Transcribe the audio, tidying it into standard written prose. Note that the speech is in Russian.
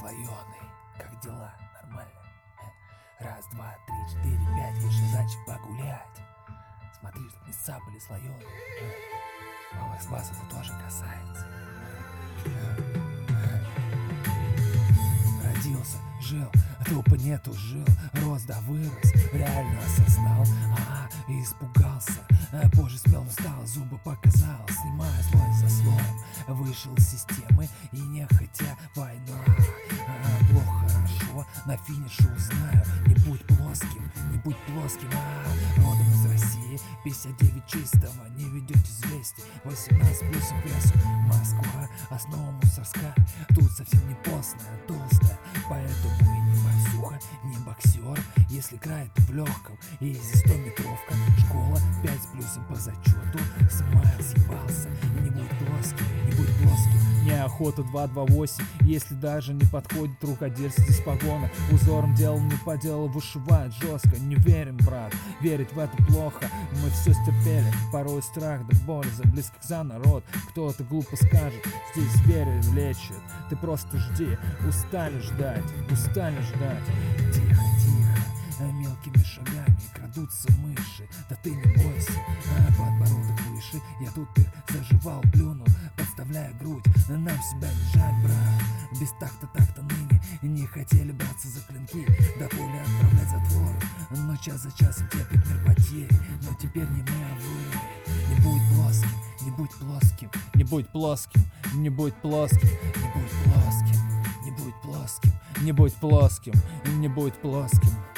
слоеный. Как дела? Нормально? Раз, два, три, четыре, пять. Вышли зайчик погулять. Смотри, чтоб не цапали слоеный. Вас это тоже касается. Родился, жил, трупа нету, жил, рос да вырос, реально осознал, и испугался, позже смело стал, зубы показал, снимая слой за слоем, вышел из системы и нехотя война. Плохо, хорошо, на финише узнаю, не будь плоским, родом из России, 59 чистого, не ведете известий, 18 плюсом весу, Москва, основа мусорская, тут совсем не постная, толстая, поэтому и не борсуха, не боксер, если край то в легком, и здесь 100-метровка, школа 5 с плюсом по зачету, смайл съебался, не будь плоским, неохота 228, если даже не подходит рукодельцы здесь погона, узором делом не по делу вышивает жестко, не верим, брат, верить в это плохо, мы все стерпели, порой страх да боль за близких за народ, кто-то глупо скажет, здесь верю лечит, ты просто жди, устали ждать, тихо, мелкими шагами крадутся мыши, да ты не бойся, подбородок выше, я тут их заживал, плюнул, подставляя грудь, нам себя не жаль, брат, без такта ныне не хотели браться за клинки, до пули отправлять затворы, но час за часом терпит мир потери, но теперь не мы, а вы, не будь плоским, не будь плоским, не будь плоским, не будь плоским, не будь плоским, не будь плоским, не будь плоским, не будь плоским.